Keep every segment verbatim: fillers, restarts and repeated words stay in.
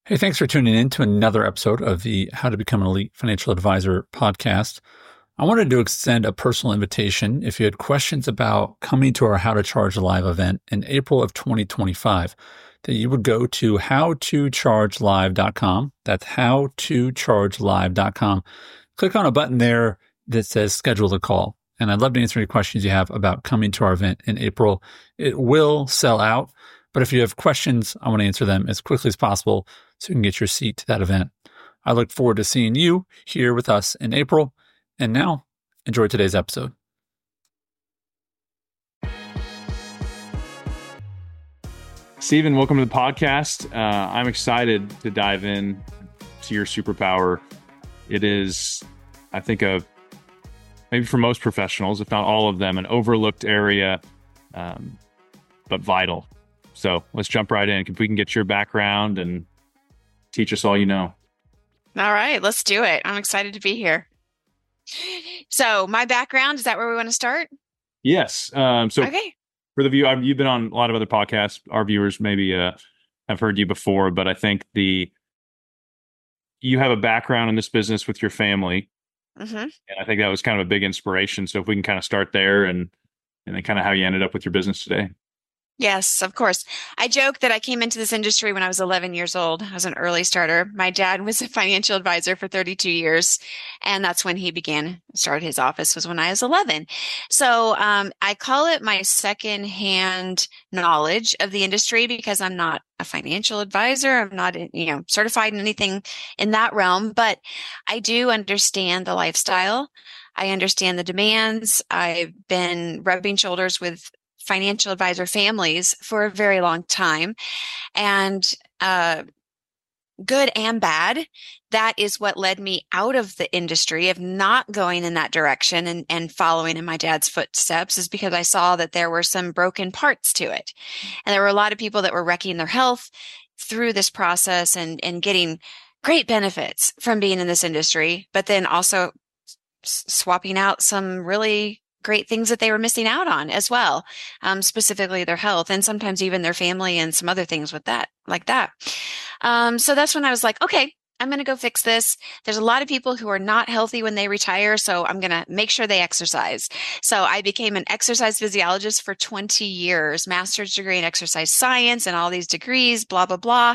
Hey, thanks for tuning in to another episode of the How to Become an Elite Financial Advisor podcast. I wanted to extend a personal invitation if you had questions about coming to our How to Charge Live event in April of twenty twenty-five, that you would go to how to charge live dot com. That's how to charge live dot com. Click on a button there that says schedule a call. And I'd love to answer any questions you have about coming to our event in April. It will sell out, but if you have questions, I want to answer them as quickly as possible so you can get your seat to that event. I look forward to seeing you here with us in April. And now, enjoy today's episode. Stephen, welcome to the podcast. Uh, I'm excited to dive in to your superpower. It is, I think, a maybe for most professionals, if not all of them, an overlooked area, um, but vital. So let's jump right in. If we can get your background and teach us all you know. All right, let's do it. I'm excited to be here. So my background, is that where we want to start? Yes. Um, so okay. For the view, I've, you've been on a lot of other podcasts. Our viewers maybe uh, have heard you before, but I think the you have a background in this business with your family. Mm-hmm. And I think that was kind of a big inspiration. So if we can kind of start there and, and then kind of how you ended up with your business today. Yes, of course. I joke that I came into this industry when I was eleven years old. I was an early starter. My dad was a financial advisor for thirty-two years. And that's when he began, started his office was when I was eleven. So um, I call it my secondhand knowledge of the industry because I'm not a financial advisor. I'm not, you know, certified in anything in that realm, but I do understand the lifestyle. I understand the demands. I've been rubbing shoulders with financial advisor families for a very long time, and uh, good and bad. That is what led me out of the industry of not going in that direction and, and following in my dad's footsteps, is because I saw that there were some broken parts to it. And there were a lot of people that were wrecking their health through this process and, and getting great benefits from being in this industry, but then also s- swapping out some really great things that they were missing out on as well, um, specifically their health and sometimes even their family and some other things with that, like that. Um, so that's when I was like, okay, I'm going to go fix this. There's a lot of people who are not healthy when they retire, so I'm going to make sure they exercise. So I became an exercise physiologist for twenty years, master's degree in exercise science and all these degrees, blah, blah, blah,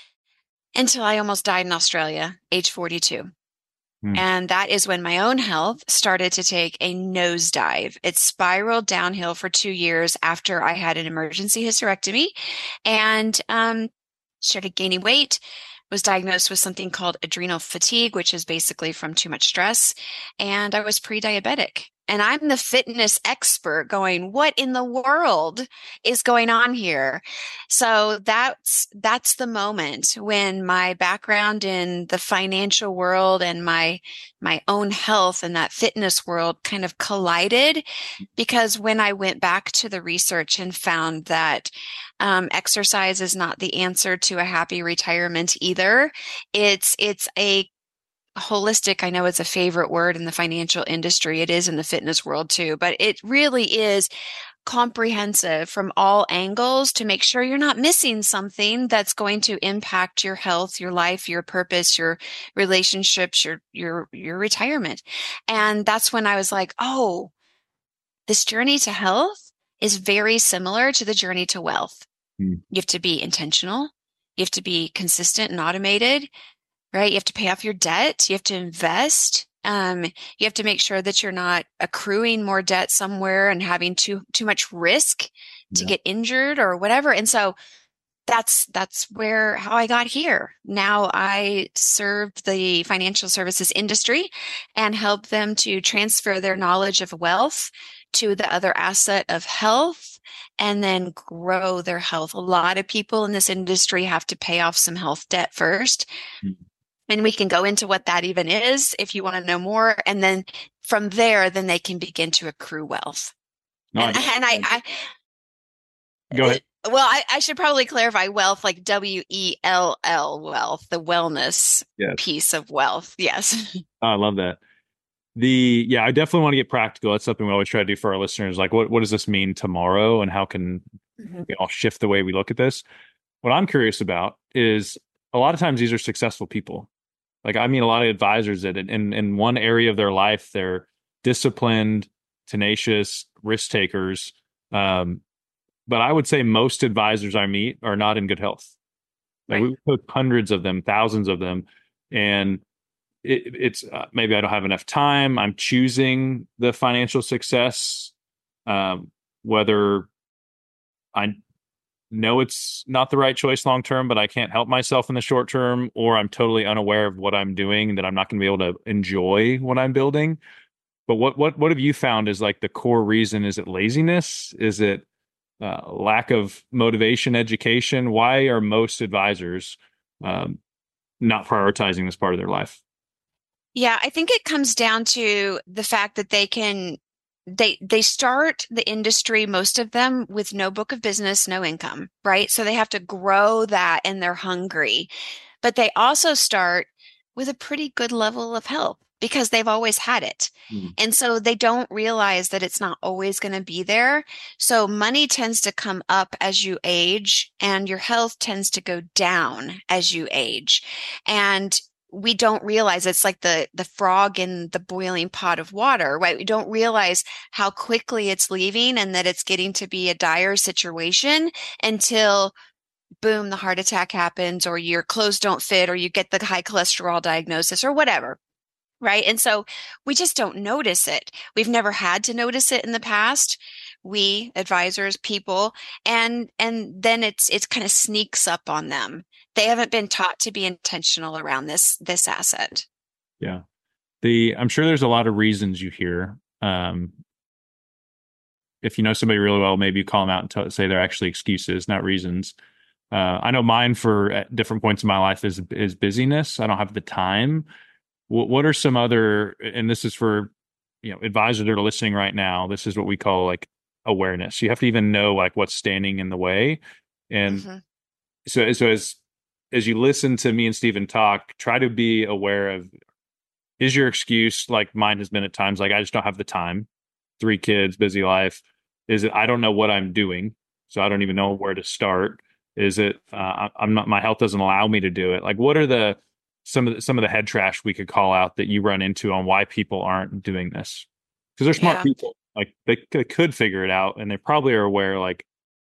until I almost died in Australia, age forty-two. And that is when my own health started to take a nosedive. It spiraled downhill for two years after I had an emergency hysterectomy and um, started gaining weight, was diagnosed with something called adrenal fatigue, which is basically from too much stress. And I was pre-diabetic. And I'm the fitness expert going, what in the world is going on here? So that's, that's the moment when my background in the financial world and my, my own health and that fitness world kind of collided, because when I went back to the research and found that um, exercise is not the answer to a happy retirement either. It's, it's a holistic, I know it's a favorite word in the financial industry. It is in the fitness world too, but it really is comprehensive from all angles to make sure you're not missing something that's going to impact your health, your life, your purpose, your relationships, your, your, your retirement. And that's when I was like, oh, this journey to health is very similar to the journey to wealth. Mm. You have to be intentional. You have to be consistent and automated. Right? You have to pay off your debt. You have to invest. Um, you have to make sure that you're not accruing more debt somewhere and having too, too much risk to yeah. get injured or whatever. And so that's, that's where, how I got here. Now I serve the financial services industry and help them to transfer their knowledge of wealth to the other asset of health and then grow their health. A lot of people in this industry have to pay off some health debt first. Mm-hmm. And we can go into what that even is if you want to know more. And then from there, then they can begin to accrue wealth. No, and, I, and I, I go ahead. Well, I, I should probably clarify wealth, like W E L L wealth, the wellness yes. piece of wealth. Yes. Oh, I love that. The, yeah, I definitely want to get practical. That's something we always try to do for our listeners. Like, what, what does this mean tomorrow and how can mm-hmm. we all shift the way we look at this? What I'm curious about is, a lot of times these are successful people. Like I mean, a lot of advisors that in, in one area of their life, they're disciplined, tenacious, risk takers. Um, but I would say most advisors I meet are not in good health. Like Right. we took hundreds of them, thousands of them, and it, it's uh, maybe I don't have enough time. I'm choosing the financial success, um, whether I know it's not the right choice long term, but I can't help myself in the short term, or I'm totally unaware of what I'm doing, that I'm not going to be able to enjoy what I'm building. But what what what have you found is like the core reason? Is it laziness? Is it uh, lack of motivation, education? Why are most advisors um, not prioritizing this part of their life? Yeah, I think it comes down to the fact that they can they they start the industry, most of them, with no book of business, no income, right? So they have to grow that and they're hungry. But they also start with a pretty good level of health because they've always had it. Mm. And so they don't realize that it's not always going to be there. So money tends to come up as you age and your health tends to go down as you age. And we don't realize it's like the the frog in the boiling pot of water, right? We don't realize how quickly it's leaving and that it's getting to be a dire situation until boom, the heart attack happens, or your clothes don't fit, or you get the high cholesterol diagnosis, or whatever. Right. And so we just don't notice it. We've never had to notice it in the past. We advisors, people, and and then it's it's kind of sneaks up on them. They haven't been taught to be intentional around this this asset. Yeah. The I'm sure there's a lot of reasons you hear. Um, if you know somebody really well, maybe you call them out and tell, say they're actually excuses, not reasons. Uh, I know mine for at different points in my life is is busyness. I don't have the time. What what are some other, and this is for, you know, advisors that are listening right now, this is what we call like awareness. You have to even know like what's standing in the way. And Mm-hmm. so so as as you listen to me and Stephen talk, try to be aware of, is your excuse like mine has been at times, like I just don't have the time, three kids, busy life. Is it I don't know what I'm doing, so I don't even know where to start? Is it uh, I'm not, my health doesn't allow me to do it? Like what are the some of the, some of the head trash we could call out that you run into on why people aren't doing this? Because they're smart Yeah. people. Like they, they could figure it out, and they probably are aware. Like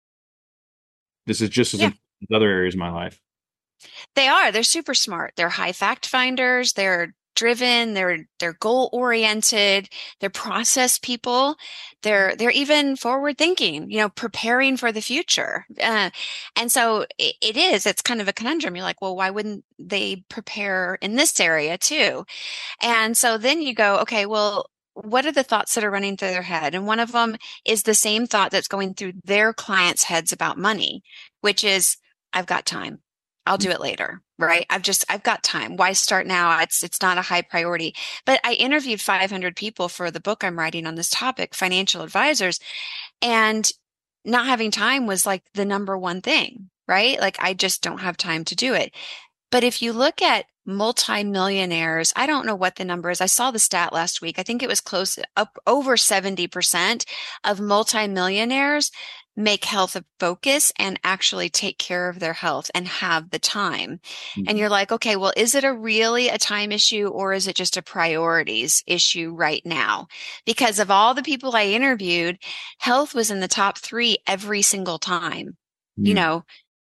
this is just as Yeah. important as other areas of my life. They are. They're super smart. They're high fact finders. They're driven. They're they're goal oriented. They're process people. They're they're even forward thinking. You know, preparing for the future. Uh, and so it, it is. It's kind of a conundrum. You're like, well, why wouldn't they prepare in this area too? And so then you go, okay, well, what are the thoughts that are running through their head? And one of them is the same thought that's going through their clients' heads about money, which is, I've got time. I'll do it later, right? I've just, I've got time. Why start now? It's, it's not a high priority. But I interviewed five hundred people for the book I'm writing on this topic, financial advisors, and not having time was like the number one thing, right? Like I just don't have time to do it. But if you look at multimillionaires, I don't know what the number is. I saw the stat last week. I think it was close up over seventy percent of multimillionaires make health a focus and actually take care of their health and have the time. Mm-hmm. And you're like, okay, well, is it a really a time issue or is it just a priorities issue right now? Because of all the people I interviewed, health was in the top three every single time. Mm-hmm. You know,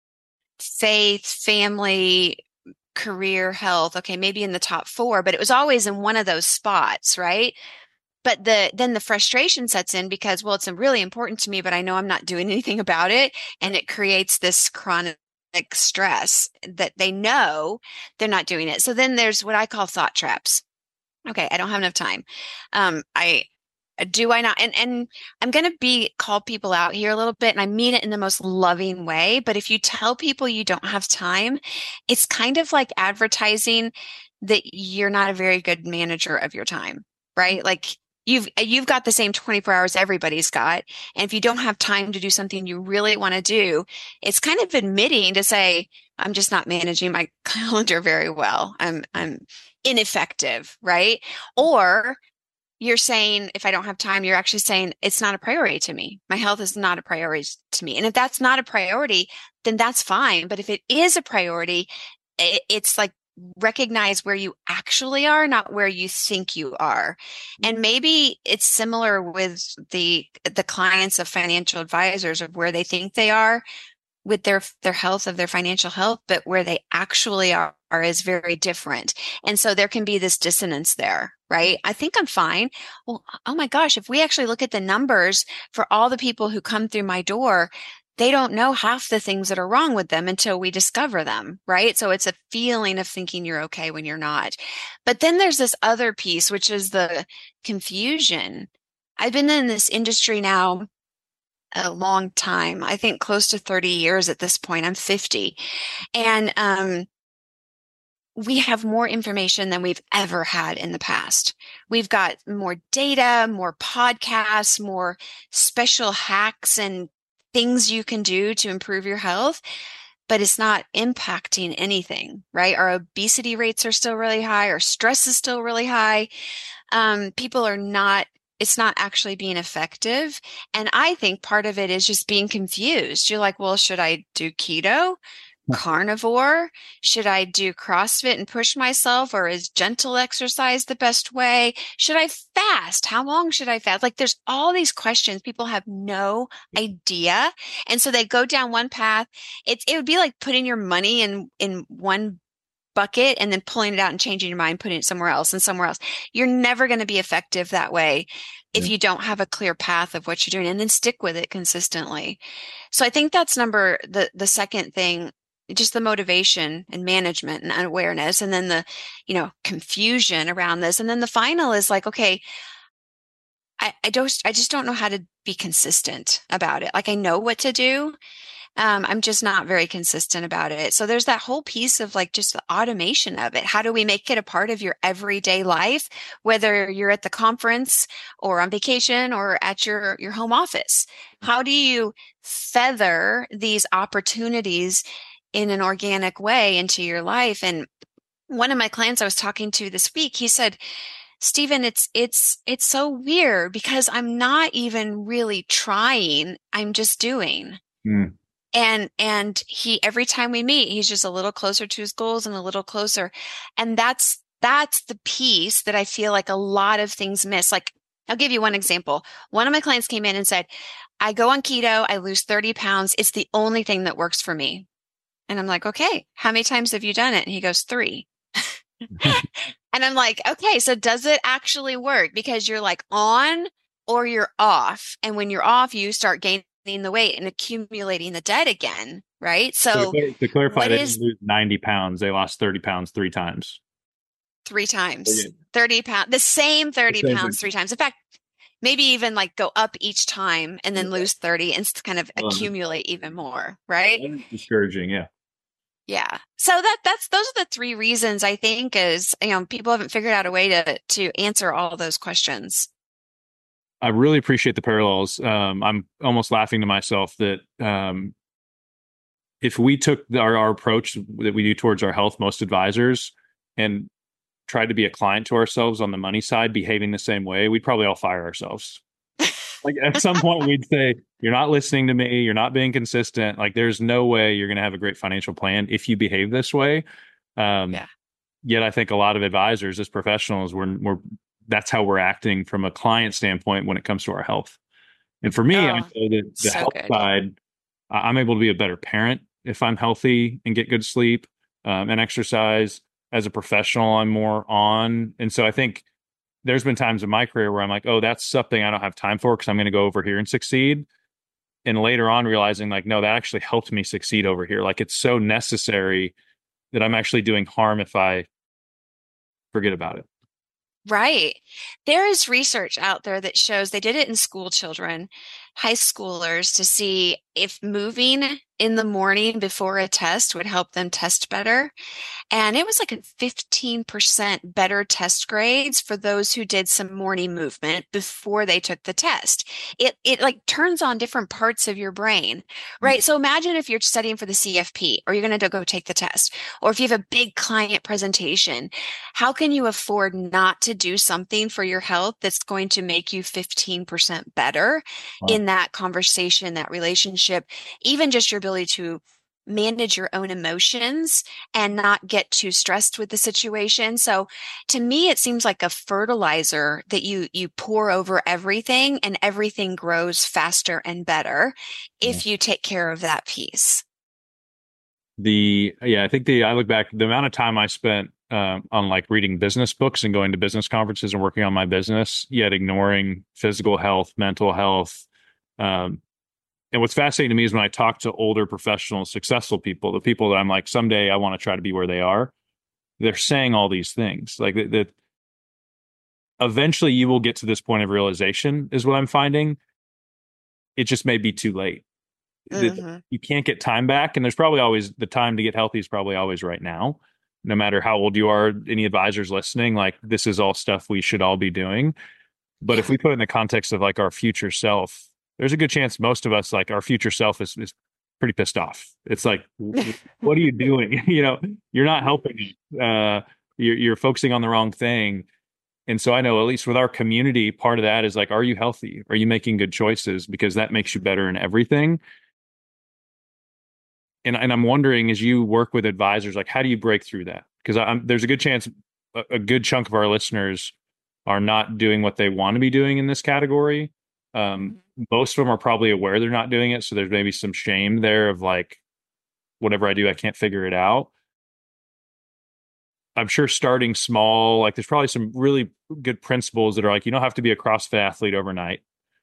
faith, family, career, health. Okay, maybe in the top four, but it was always in one of those spots, right? But the then the frustration sets in because, well, it's really important to me, but I know I'm not doing anything about it. And it creates this chronic stress that they know they're not doing it. So then there's what I call thought traps. Okay, I don't have enough time. Um, I do I not? And and I'm going to be call people out here a little bit, and I mean it in the most loving way. But if you tell people you don't have time, it's kind of like advertising that you're not a very good manager of your time, right? Like you've you've got the same twenty-four hours everybody's got, and if you don't have time to do something you really want to do, it's kind of admitting to say, I'm just not managing my calendar very well. I'm I'm ineffective, right? Or you're saying, if I don't have time, you're actually saying it's not a priority to me. My health is not a priority to me. And if that's not a priority, then that's fine. But if it is a priority, it, it's like recognize where you actually are, not where you think you are. And maybe it's similar with the the clients of financial advisors of where they think they are with their their health of their financial health, but where they actually are, are is very different. And so there can be this dissonance there, right? I think I'm fine. Well, oh my gosh, if we actually look at the numbers for all the people who come through my door, they don't know half the things that are wrong with them until we discover them, right? So it's a feeling of thinking you're okay when you're not. But then there's this other piece, which is the confusion. I've been in this industry now a long time. I think close to thirty years at this point. I'm fifty. And um, we have more information than we've ever had in the past. We've got more data, more podcasts, more special hacks and things you can do to improve your health, but it's not impacting anything, right? Our obesity rates are still really high. Our stress is still really high. Um, people are not, it's not actually being effective. And I think part of it is just being confused. You're like, well, should I do keto? Carnivore? Should I do CrossFit and push myself, or is gentle exercise the best way? Should I fast? How long should I fast? Like there's all these questions. People have no idea. And so they go down one path. It's, it would be like putting your money in, in one bucket and then pulling it out and changing your mind, putting it somewhere else and somewhere else. You're never going to be effective that way if yeah. you don't have a clear path of what you're doing, and then stick with it consistently. So I think that's number, the, the second thing, just the motivation and management and awareness, and then the, you know, confusion around this. And then the final is like, okay, I, I don't, I just don't know how to be consistent about it. Like I know what to do. Um, I'm just not very consistent about it. So there's that whole piece of like just the automation of it. How do we make it a part of your everyday life, whether you're at the conference or on vacation or at your, your home office? How do you feather these opportunities in an organic way into your life? And one of my clients I was talking to this week, he said, Stephen, it's, it's, it's so weird because I'm not even really trying. I'm just doing. Mm. And, and he, every time we meet, he's just a little closer to his goals and a little closer. And that's, that's the piece that I feel like a lot of things miss. Like, I'll give you one example. One of my clients came in and said, I go on keto. I lose thirty pounds. It's the only thing that works for me. And I'm like, okay, how many times have you done it? And he goes, three. And I'm like, okay, so does it actually work? Because you're like on or you're off. And when you're off, you start gaining the weight and accumulating the debt again, right? So, so to, to clarify, they didn't lose ninety pounds. They lost thirty pounds three times. Three times. Yeah. thirty pounds. The same thirty the same pounds thing. Three times. In fact, maybe even like go up each time and then lose thirty and kind of accumulate even more, right? Discouraging, yeah. Yeah. So that that's those are the three reasons I think is, you know, people haven't figured out a way to to answer all those questions. I really appreciate the parallels. Um, I'm almost laughing to myself that um, if we took the, our, our approach that we do towards our health, most advisors, and tried to be a client to ourselves on the money side, behaving the same way, we'd probably all fire ourselves. Like at some point we'd say, you're not listening to me. You're not being consistent. Like there's no way you're going to have a great financial plan if you behave this way. Um, yeah. Yet I think a lot of advisors as professionals, we're, we're, that's how we're acting from a client standpoint when it comes to our health. And for me, oh, I know that the so health good. side, I'm able to be a better parent if I'm healthy and get good sleep um, and exercise. As a professional, I'm more on. And so I think there's been times in my career where I'm like, oh, that's something I don't have time for because I'm going to go over here and succeed. And later on realizing like, no, that actually helped me succeed over here. Like it's so necessary that I'm actually doing harm if I forget about it. Right. There is research out there that shows they did it in school children, high schoolers, to see if moving in the morning before a test would help them test better. And it was like a fifteen percent better test grades for those who did some morning movement before they took the test. It, it like turns on different parts of your brain, right? Mm-hmm. So imagine if you're studying for the C F P or you're going to go take the test, or if you have a big client presentation, how can you afford not to do something for your health that's going to make you fifteen percent better wow. in that conversation, that relationship, even just your ability to manage your own emotions and not get too stressed with the situation. So to me, it seems like a fertilizer that you, you pour over everything, and everything grows faster and better Yeah. if you take care of that piece. The, yeah, I think the, I look back, the amount of time I spent um, on like reading business books and going to business conferences and working on my business, yet ignoring physical health, mental health. Um, and what's fascinating to me is when I talk to older professional, successful people, the people that I'm like, someday I want to try to be where they are, they're saying all these things like that, that eventually you will get to this point of realization is what I'm finding. It just may be too late. Mm-hmm. You can't get time back. And there's probably always the time to get healthy is probably always right now, no matter how old you are. Any advisors listening, like this is all stuff we should all be doing. But yeah. if we put it in the context of like our future self, there's a good chance most of us, like our future self is, is pretty pissed off. It's like, what are you doing? You know, you're not helping. Uh, you're, you're focusing on the wrong thing. And so I know, at least with our community, part of that is like, are you healthy? Are you making good choices? Because that makes you better in everything. And, and I'm wondering, as you work with advisors, like, how do you break through that? Because there's a good chance a, a good chunk of our listeners are not doing what they want to be doing in this category. Um, most of them are probably aware they're not doing it. So there's maybe some shame there of like, whatever I do, I can't figure it out. I'm sure starting small, like there's probably some really good principles that are like, you don't have to be a CrossFit athlete overnight.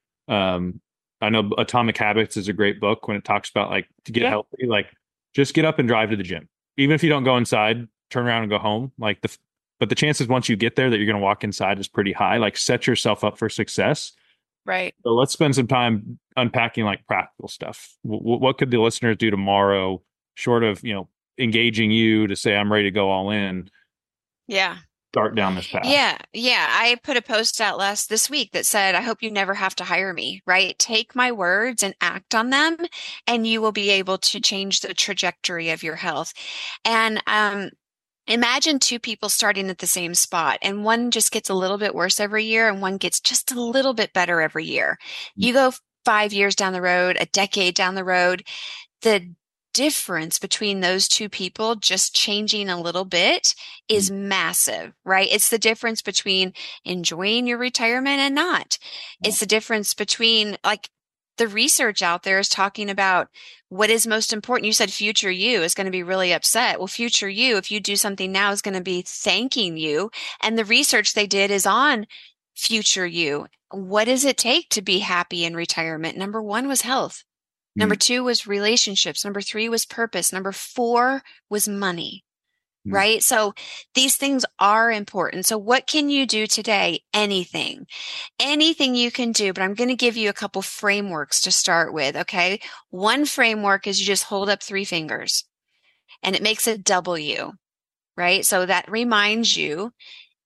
Um, I know Atomic Habits is a great book when it talks about like to get yeah. healthy, like just get up and drive to the gym. Even if you don't go inside, turn around and go home. Like the, but the chances once you get there that you're going to walk inside is pretty high. Like set yourself up for success. Right. So let's spend some time unpacking like practical stuff. W- what could the listeners do tomorrow, short of, you know, engaging you to say, I'm ready to go all in? Yeah. Start down this path. Yeah. Yeah. I put a post out last this week that said, I hope you never have to hire me, right? Take my words and act on them, and you will be able to change the trajectory of your health. And, um, imagine two people starting at the same spot, and one just gets a little bit worse every year and one gets just a little bit better every year. You go five years down the road, a decade down the road, the difference between those two people just changing a little bit is massive, right? It's the difference between enjoying your retirement and not. It's the difference between, like, the research out there is talking about what is most important. You said future you is going to be really upset. Well, future you, if you do something now, is going to be thanking you. And the research they did is on future you. What does it take to be happy in retirement? Number one was health. Number two was relationships. Number three was purpose. Number four was money, mm. right? So these things are important. So what can you do today? Anything, anything you can do, but I'm going to give you a couple frameworks to start with. Okay. One framework is you just hold up three fingers and it makes a W, right? So that reminds you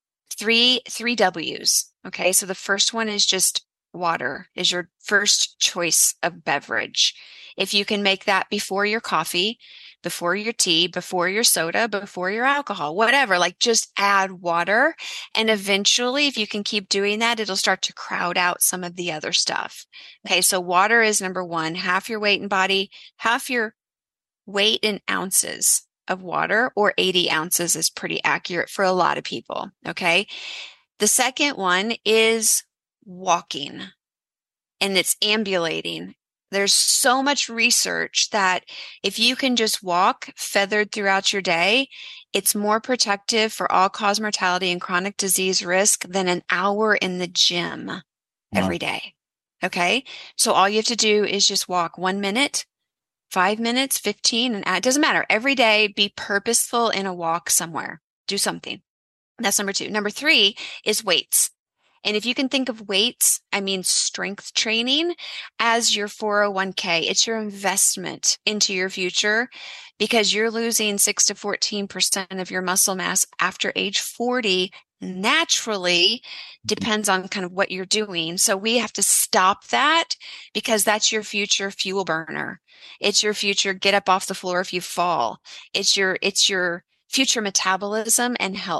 three, three W's. Okay. So the first one is just water is your first choice of beverage. If you can make that before your coffee, before your tea, before your soda, before your alcohol, whatever, like just add water. And eventually, if you can keep doing that, it'll start to crowd out some of the other stuff. Okay. So water is number one, half your weight in body, half your weight in ounces of water, or eighty ounces is pretty accurate for a lot of people. Okay. The second one is walking, and it's ambulating. There's so much research that if you can just walk feathered throughout your day, it's more protective for all-cause mortality and chronic disease risk than an hour in the gym wow. every day. Okay. So all you have to do is just walk one minute, five minutes, fifteen, and it doesn't matter. Every day, be purposeful in a walk somewhere. Do something. That's number two. Number three is weights. And if you can think of weights, I mean strength training as your four oh one k. It's your investment into your future, because you're losing six to fourteen percent of your muscle mass after age forty naturally. Depends on kind of what you're doing. So we have to stop that, because that's your future fuel burner. It's your future get up off the floor if you fall. It's your, it's your future metabolism and health.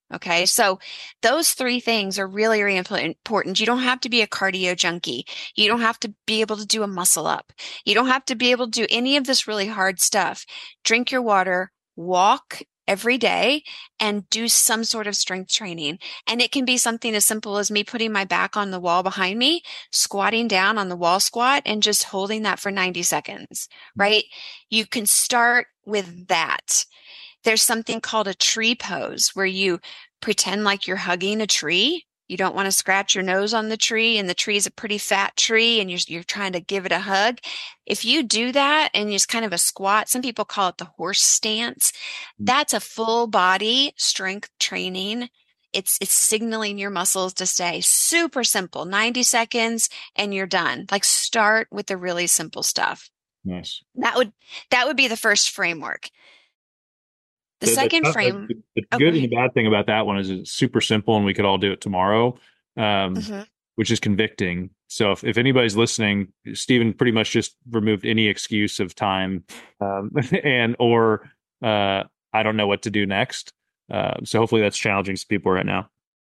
Okay. So those three things are really, really important. You don't have to be a cardio junkie. You don't have to be able to do a muscle up. You don't have to be able to do any of this really hard stuff. Drink your water, walk every day, and do some sort of strength training. And it can be something as simple as me putting my back on the wall behind me, squatting down on the wall squat, and just holding that for ninety seconds, right? You can start with that. There's something called a tree pose where you pretend like you're hugging a tree. You don't want to scratch your nose on the tree, and the tree is a pretty fat tree, and you're, you're trying to give it a hug. If you do that and it's kind of a squat, some people call it the horse stance. That's a full body strength training. It's, it's signaling your muscles to stay super simple, ninety seconds, and you're done. Like start with the really simple stuff. Nice. That would, that would be the first framework. The, the second the, frame. The, the oh, good and the bad thing about that one is it's super simple and we could all do it tomorrow, um, mm-hmm. which is convicting. So if, if anybody's listening, Stephen pretty much just removed any excuse of time um, and or uh, I don't know what to do next. Uh, so hopefully that's challenging to people right now.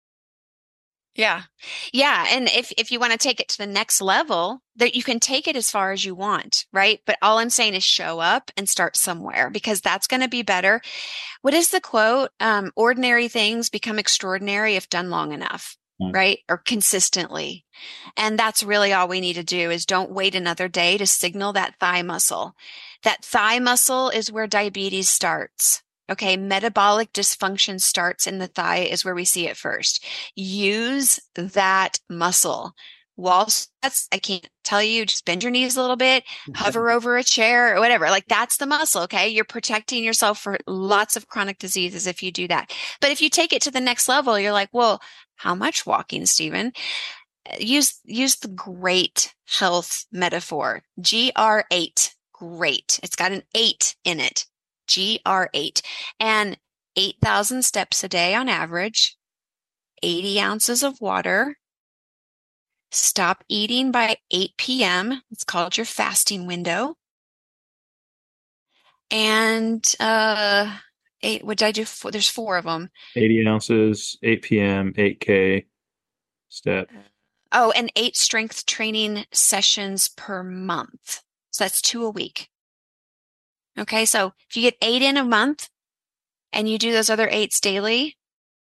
Yeah. Yeah. And if, if you want to take it to the next level, that you can take it as far as you want, right? But all I'm saying is show up and start somewhere, because that's going to be better. What is the quote? Um, ordinary things become extraordinary if done long enough, mm. right? Or consistently. And that's really all we need to do is don't wait another day to signal that thigh muscle. That thigh muscle is where diabetes starts. Okay, metabolic dysfunction starts in the thigh is where we see it first. Use that muscle. Wall squats, I can't tell you, just bend your knees a little bit, hover over a chair or whatever. Like that's the muscle, okay? You're protecting yourself for lots of chronic diseases if you do that. But if you take it to the next level, you're like, well, how much walking, Stephen? Use, use the great health metaphor. G R eight, great. It's got an eight in it. G R eight, and eight thousand steps a day on average, eighty ounces of water. Stop eating by eight p.m. It's called your fasting window. And uh, eight, what did I do? Four, there's four of them. eighty ounces, eight p.m., eight K step. Oh, and eight strength training sessions per month. So that's two a week. Okay, so if you get eight in a month and you do those other eights daily,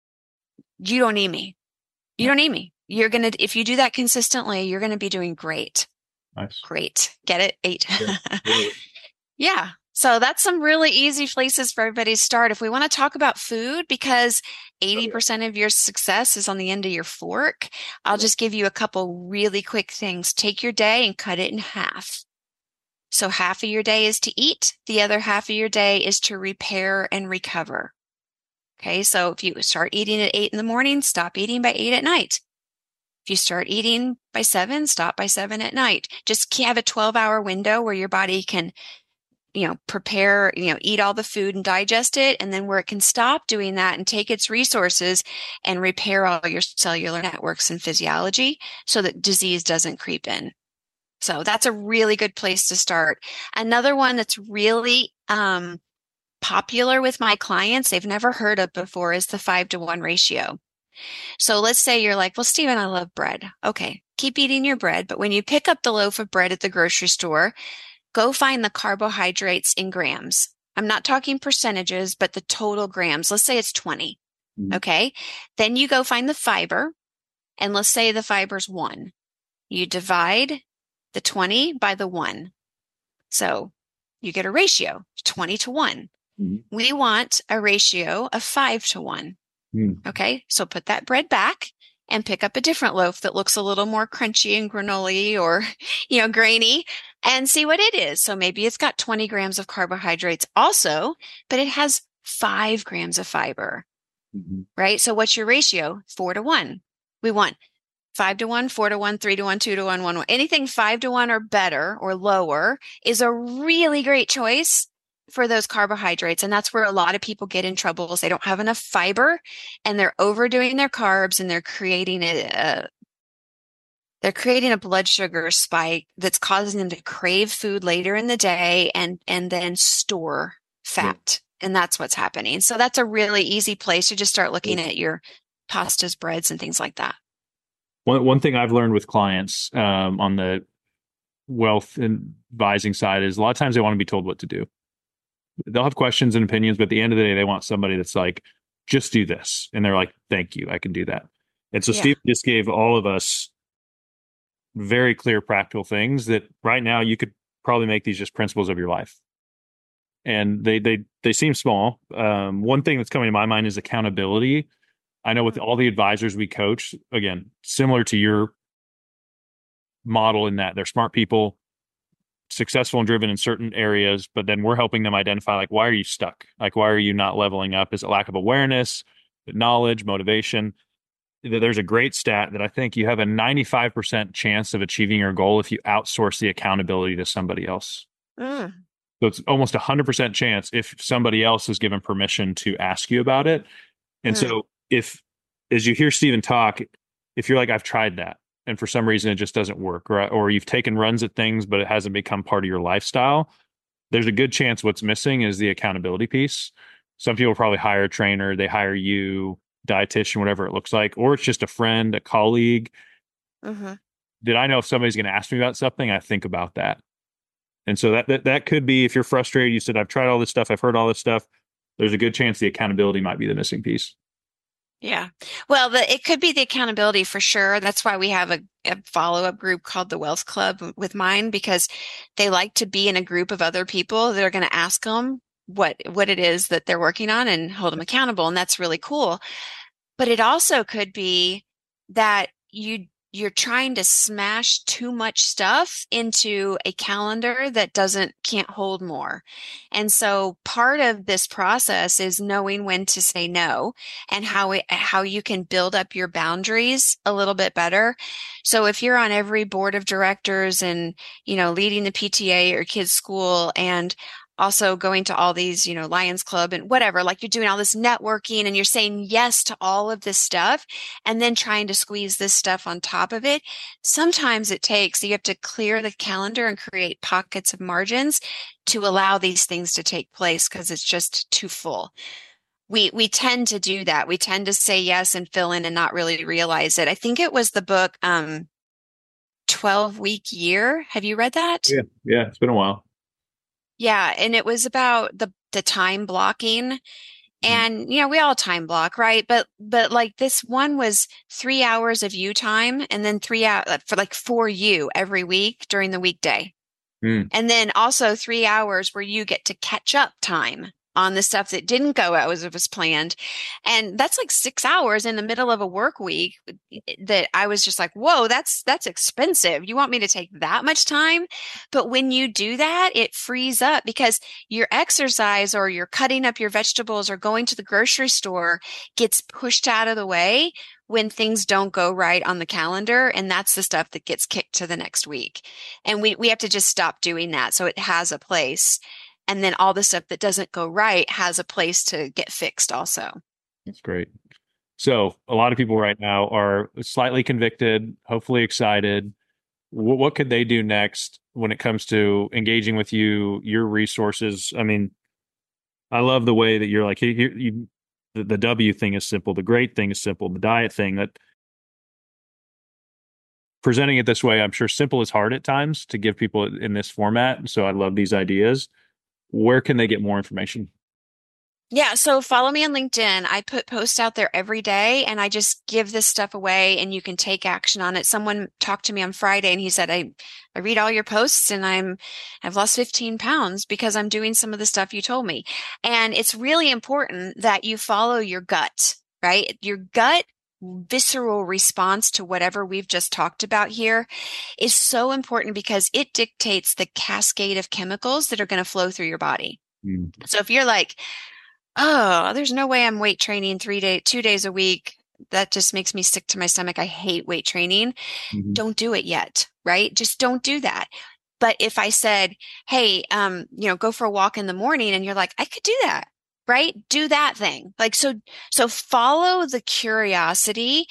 you don't need me. You don't need me. You're going to, if you do that consistently, you're going to be doing great. Nice. Great. Get it? Eight. Yeah. Yeah. So that's some really easy places for everybody to start. If we want to talk about food, because eighty percent of your success is on the end of your fork, I'll just give you a couple really quick things. Take your day and cut it in half. So half of your day is to eat. The other half of your day is to repair and recover. Okay. So if you start eating at eight in the morning, stop eating by eight at night. If you start eating by seven, stop by seven at night. Just have a twelve hour window where your body can, you know, prepare, you know, eat all the food and digest it. And then where it can stop doing that and take its resources and repair all your cellular networks and physiology so that disease doesn't creep in. So that's a really good place to start. Another one that's really um, popular with my clients, they've never heard of before, is the five to one ratio. So let's say you're like, well, Stephen, I love bread. Okay, keep eating your bread. But when you pick up the loaf of bread at the grocery store, go find the carbohydrates in grams. I'm not talking percentages, but the total grams. Let's say it's twenty. Mm-hmm. Okay. Then you go find the fiber. And let's say the fiber's one. You divide the twenty by the one. So you get a ratio, twenty to one. Mm-hmm. We want a ratio of five to one. Mm-hmm. Okay. So put that bread back and pick up a different loaf that looks a little more crunchy and granola or, you know, grainy and see what it is. So maybe it's got twenty grams of carbohydrates also, but it has five grams of fiber, mm-hmm. right? So what's your ratio? Four to one. We want Five to one, four to one, three to one, two to one, one, one. Anything five to one or better or lower is a really great choice for those carbohydrates. And that's where a lot of people get in trouble is they don't have enough fiber and they're overdoing their carbs and they're creating a, a they're creating a blood sugar spike that's causing them to crave food later in the day and, and then store fat And that's what's happening. So that's a really easy place to just start looking at your pastas, breads, and things like that. One one thing I've learned with clients um, on the wealth advising side is a lot of times they want to be told what to do. They'll have questions and opinions, but at the end of the day, they want somebody that's like, just do this. And they're like, thank you, I can do that. And so yeah. Steve just gave all of us very clear, practical things that right now you could probably make these just principles of your life. And they they they seem small. Um, one thing that's coming to my mind is accountability. I know with all the advisors we coach, again, similar to your model in that they're smart people, successful and driven in certain areas, but then we're helping them identify, like, why are you stuck? Like, why are you not leveling up? Is it lack of awareness, knowledge, motivation? There's a great stat that I think you have a ninety-five percent chance of achieving your goal if you outsource the accountability to somebody else. Mm. So it's almost a one hundred percent chance if somebody else is given permission to ask you about it. And mm. so if, as you hear Steven talk, if you're like, I've tried that, and for some reason it just doesn't work, or, or you've taken runs at things, but it hasn't become part of your lifestyle, there's a good chance what's missing is the accountability piece. Some people probably hire a trainer, they hire you, dietitian, whatever it looks like, or it's just a friend, a colleague. Mm-hmm. Did I know if somebody's going to ask me about something, I think about that. And so that, that that could be, if you're frustrated, you said, I've tried all this stuff, I've heard all this stuff, there's a good chance the accountability might be the missing piece. Yeah. Well, the, it could be the accountability for sure. That's why we have a, a follow-up group called the Wealth Club with mine, because they like to be in a group of other people that are going to ask them what, what it is that they're working on and hold them accountable. And that's really cool. But it also could be that you you're trying to smash too much stuff into a calendar that doesn't can't hold more. And so part of this process is knowing when to say no and how it, how you can build up your boundaries a little bit better. So if you're on every board of directors and, you know, leading the P T A or kids' school and also going to all these, you know, Lions Club and whatever, like you're doing all this networking and you're saying yes to all of this stuff and then trying to squeeze this stuff on top of it. Sometimes it takes, you have to clear the calendar and create pockets of margins to allow these things to take place because it's just too full. We, we tend to do that. We tend to say yes and fill in and not really realize it. I think it was the book, um, twelve week year. Have you read that? Yeah. Yeah. It's been a while. Yeah. And it was about the, the time blocking and, you know, we all time block, right? But, but like this one was three hours of you time and then three hours for like for you every week during the weekday. Mm. And then also three hours where you get to catch up time on the stuff that didn't go as it was planned. And that's like six hours in the middle of a work week that I was just like, whoa, that's, that's expensive. You want me to take that much time? But when you do that, it frees up because your exercise or you're cutting up your vegetables or going to the grocery store gets pushed out of the way when things don't go right on the calendar. And that's the stuff that gets kicked to the next week. And we, we have to just stop doing that. So it has a place. And then all the stuff that doesn't go right has a place to get fixed also. That's great. So a lot of people right now are slightly convicted, hopefully excited. What, what could they do next when it comes to engaging with you, your resources? I mean, I love the way that you're like, you, you, the, the W thing is simple. The great thing is simple. The diet thing, that presenting it this way, I'm sure simple is hard at times to give people in this format. So I love these ideas. Where can they get more information? Yeah. So follow me on LinkedIn. I put posts out there every day and I just give this stuff away and you can take action on it. Someone talked to me on Friday and he said, I, I read all your posts and I'm, I've lost fifteen pounds because I'm doing some of the stuff you told me. And it's really important that you follow your gut, right? Your gut visceral response to whatever we've just talked about here is so important because it dictates the cascade of chemicals that are going to flow through your body. Mm. So if you're like, oh, there's no way I'm weight training three days, two days a week. That just makes me sick to my stomach. I hate weight training. Mm-hmm. Don't do it yet, right? Just don't do that. But if I said, hey, um, you know, go for a walk in the morning and you're like, I could do that. Right? Do that thing. Like, so, so follow the curiosity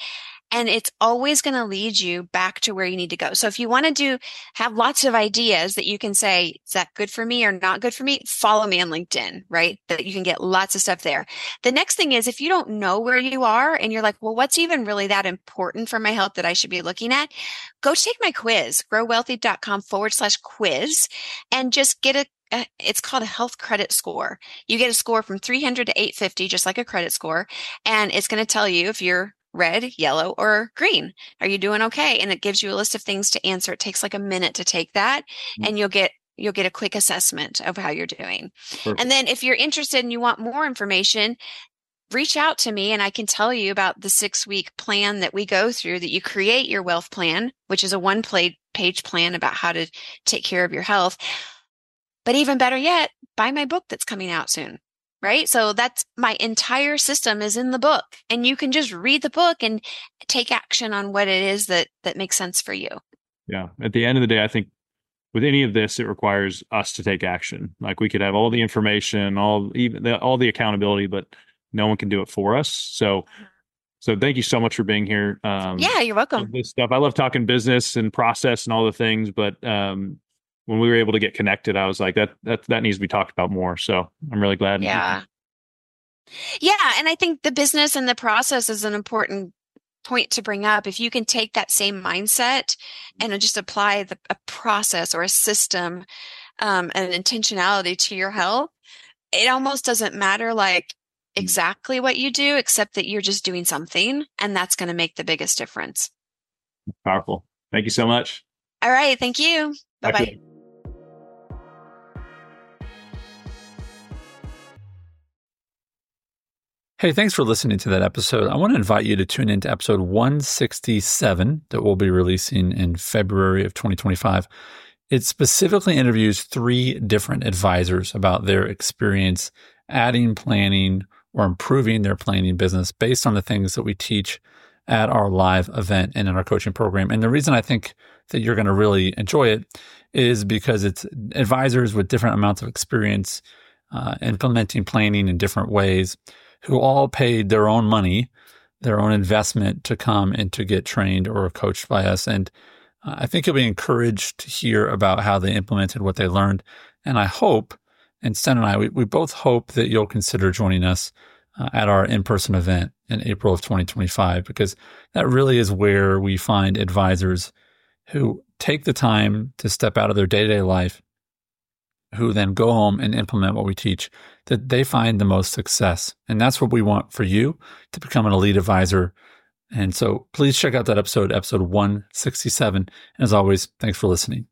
And it's always going to lead you back to where you need to go. So if you want to do, have lots of ideas that you can say, is that good for me or not good for me? Follow me on LinkedIn, right? That you can get lots of stuff there. The next thing is if you don't know where you are and you're like, well, what's even really that important for my health that I should be looking at? Go take my quiz, growwealthy.com forward slash quiz, and just get a it's called a health credit score. You get a score from three hundred to eight fifty, just like a credit score. And it's going to tell you if you're red, yellow, or green. Are you doing okay? And it gives you a list of things to answer. It takes like a minute to take that, mm-hmm. and you'll get you'll get a quick assessment of how you're doing. Perfect. And then if you're interested and you want more information, reach out to me and I can tell you about the six-week plan that we go through, that you create your wealth plan, which is a one-page plan about how to take care of your health. But even better yet, buy my book that's coming out soon, right? So that's my entire system is in the book, and you can just read the book and take action on what it is that, that makes sense for you. Yeah. At the end of the day, I think with any of this, it requires us to take action. Like we could have all the information, all even the, all the accountability, but no one can do it for us. So, so thank you so much for being here. Um, yeah, you're welcome. This stuff. I love talking business and process and all the things, but, um, when we were able to get connected, I was like, that, that, that needs to be talked about more. So I'm really glad. Yeah. Yeah. And I think the business and the process is an important point to bring up. If you can take that same mindset and just apply the, a process or a system, um, and intentionality to your health, it almost doesn't matter like exactly what you do, except that you're just doing something, and that's going to make the biggest difference. Powerful. Thank you so much. All right. Thank you. Bye-bye. Hey, thanks for listening to that episode. I want to invite you to tune into episode one sixty-seven that we'll be releasing in February of twenty twenty-five. It specifically interviews three different advisors about their experience adding planning or improving their planning business based on the things that we teach at our live event and in our coaching program. And the reason I think that you're going to really enjoy it is because it's advisors with different amounts of experience uh, implementing planning in different ways, who all paid their own money, their own investment to come and to get trained or coached by us. And uh, I think you'll be encouraged to hear about how they implemented what they learned. And I hope, and Sten and I, we, we both hope that you'll consider joining us uh, at our in-person event in April of twenty twenty-five, because that really is where we find advisors who take the time to step out of their day-to-day life, who then go home and implement what we teach, that they find the most success. And that's what we want for you, to become an elite advisor. And so please check out that episode, episode one sixty-seven. And as always, thanks for listening.